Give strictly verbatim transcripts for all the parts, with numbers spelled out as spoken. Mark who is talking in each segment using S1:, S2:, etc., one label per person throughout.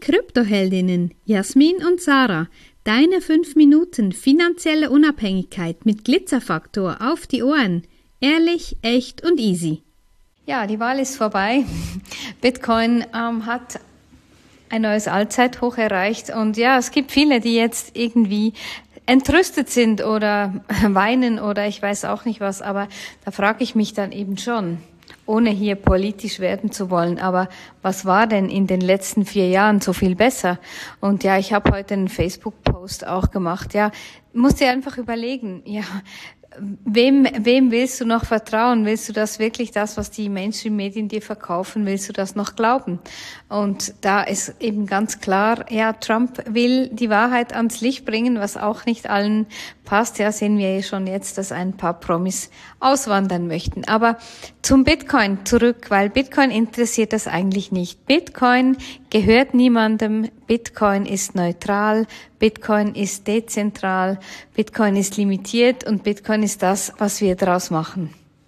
S1: Kryptoheldinnen Jasmin und Sarah. Deine fünf Minuten finanzielle Unabhängigkeit mit Glitzerfaktor auf die Ohren. Ehrlich, echt und easy.
S2: Ja, die Wahl ist vorbei. Bitcoin ähm, hat ein neues Allzeithoch erreicht und ja, es gibt viele, die jetzt irgendwie entrüstet sind oder weinen oder ich weiß auch nicht was, aber da frage ich mich dann eben schon, ohne hier politisch werden zu wollen, aber was war denn in den letzten vier Jahren so viel besser? Und ja, ich habe heute einen Facebook-Post auch gemacht, ja, musst dir einfach überlegen, ja, Wem, wem willst du noch vertrauen? Willst du das wirklich, das, was die Mainstream-Medien dir verkaufen, willst du das noch glauben? Und da ist eben ganz klar, ja, Trump will die Wahrheit ans Licht bringen, was auch nicht allen passt. Ja, sehen wir ja schon jetzt, dass ein paar Promis auswandern möchten. Aber zum Bitcoin zurück, weil Bitcoin interessiert das eigentlich nicht. Bitcoin gehört niemandem. Bitcoin ist neutral. Bitcoin ist dezentral. Bitcoin ist limitiert und Bitcoin ist das, was wir daraus machen.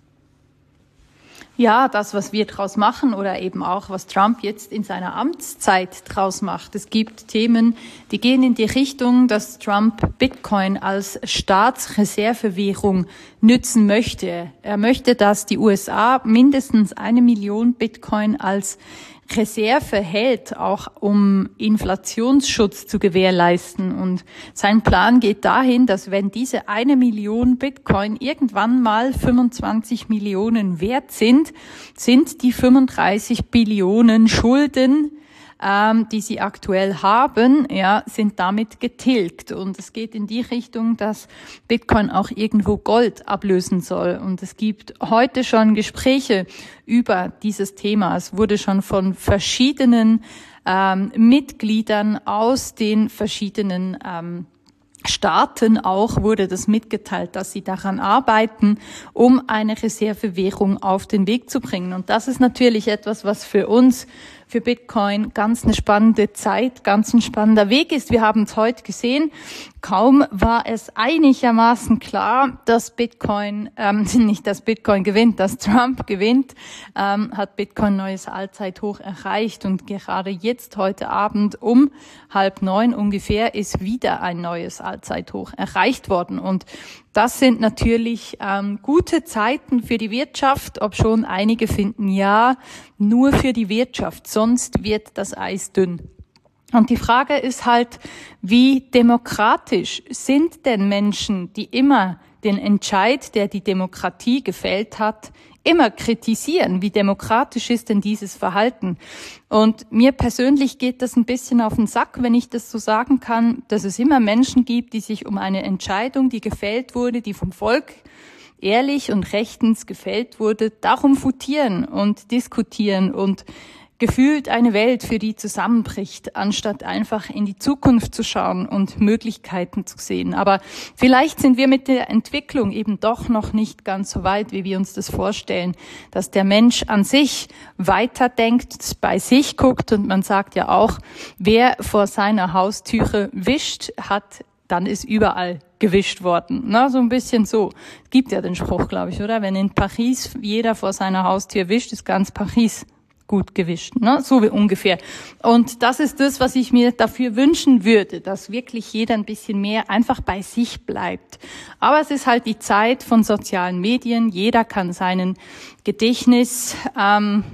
S3: Ja, das, was wir draus machen oder eben auch, was Trump jetzt in seiner Amtszeit draus macht. Es gibt Themen, die gehen in die Richtung, dass Trump Bitcoin als Staatsreservewährung nützen möchte. Er möchte, dass die U S A mindestens eine Million Bitcoin als Reserve hält, auch um Inflationsschutz zu gewährleisten. Und sein Plan geht dahin, dass wenn diese eine Million Bitcoin irgendwann mal fünfundzwanzig Millionen wert sind, sind die fünfunddreißig Billionen Schulden, ähm, die sie aktuell haben, ja, sind damit getilgt. Und es geht in die Richtung, dass Bitcoin auch irgendwo Gold ablösen soll. Und es gibt heute schon Gespräche über dieses Thema. Es wurde schon von verschiedenen ähm, Mitgliedern aus den verschiedenen ähm, Staaten auch wurde das mitgeteilt, dass sie daran arbeiten, um eine Reservewährung auf den Weg zu bringen. Und das ist natürlich etwas, was für uns, für Bitcoin ganz eine spannende Zeit, ganz ein spannender Weg ist. Wir haben es heute gesehen. Kaum war es einigermaßen klar, dass Bitcoin, ähm, nicht dass Bitcoin gewinnt, dass Trump gewinnt, ähm, hat Bitcoin neues Allzeithoch erreicht. Und gerade jetzt, heute Abend um halb neun ungefähr, ist wieder ein neues Allzeithoch erreicht worden. Und das sind natürlich ähm, gute Zeiten für die Wirtschaft, obschon einige finden, ja, nur für die Wirtschaft, sonst wird das Eis dünn. Und die Frage ist halt, wie demokratisch sind denn Menschen, die immer den Entscheid, der die Demokratie gefällt hat, immer kritisieren? Wie demokratisch ist denn dieses Verhalten? Und mir persönlich geht das ein bisschen auf den Sack, wenn ich das so sagen kann, dass es immer Menschen gibt, die sich um eine Entscheidung, die gefällt wurde, die vom Volk ehrlich und rechtens gefällt wurde, darum futieren und diskutieren und gefühlt eine Welt, für die zusammenbricht, anstatt einfach in die Zukunft zu schauen und Möglichkeiten zu sehen. Aber vielleicht sind wir mit der Entwicklung eben doch noch nicht ganz so weit, wie wir uns das vorstellen, dass der Mensch an sich weiterdenkt, bei sich guckt und man sagt ja auch, wer vor seiner Haustüre wischt, hat, dann ist überall gewischt worden. Na, so ein bisschen so. Es gibt ja den Spruch, glaube ich, oder? Wenn in Paris jeder vor seiner Haustür wischt, ist ganz Paris gut gewischt, ne? So wie ungefähr. Und das ist das, was ich mir dafür wünschen würde, dass wirklich jeder ein bisschen mehr einfach bei sich bleibt. Aber es ist halt die Zeit von sozialen Medien. Jeder kann seinen Gedächtnis ähm,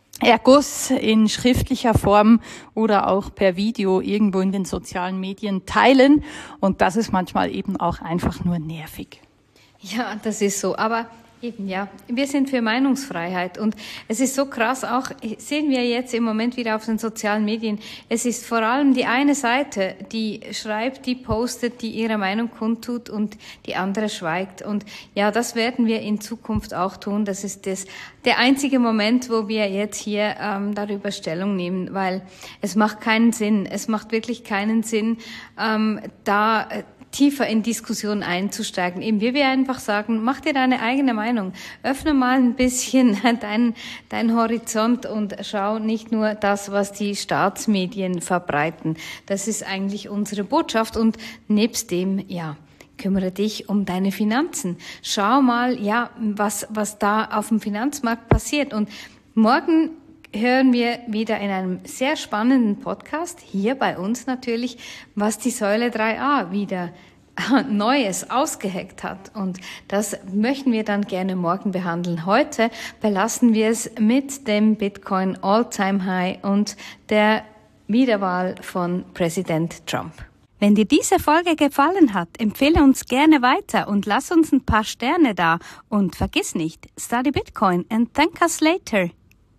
S3: Erguss in schriftlicher Form oder auch per Video irgendwo in den sozialen Medien teilen. Und das ist manchmal eben auch einfach nur nervig.
S2: Ja, das ist so. Aber eben, ja. Wir sind für Meinungsfreiheit. Und es ist so krass, auch sehen wir jetzt im Moment wieder auf den sozialen Medien. Es ist vor allem die eine Seite, die schreibt, die postet, die ihre Meinung kundtut und die andere schweigt. Und ja, das werden wir in Zukunft auch tun. Das ist das, der einzige Moment, wo wir jetzt hier ähm, darüber Stellung nehmen, weil es macht keinen Sinn. Es macht wirklich keinen Sinn, ähm, da tiefer in Diskussionen einzusteigen. Eben, wie wir einfach sagen, mach dir deine eigene Meinung. Öffne mal ein bisschen deinen dein Horizont und schau nicht nur das, was die Staatsmedien verbreiten. Das ist eigentlich unsere Botschaft. Und nebst dem, ja, kümmere dich um deine Finanzen. Schau mal, ja, was, was da auf dem Finanzmarkt passiert. Und morgen hören wir wieder in einem sehr spannenden Podcast, hier bei uns natürlich, was die Säule drei a wieder Neues ausgeheckt hat. Und das möchten wir dann gerne morgen behandeln. Heute belassen wir es mit dem Bitcoin All-Time High und der Wiederwahl von Präsident Trump. Wenn dir diese Folge gefallen hat, empfehle uns gerne weiter und lass uns ein paar Sterne da. Und vergiss nicht, study Bitcoin and thank us later.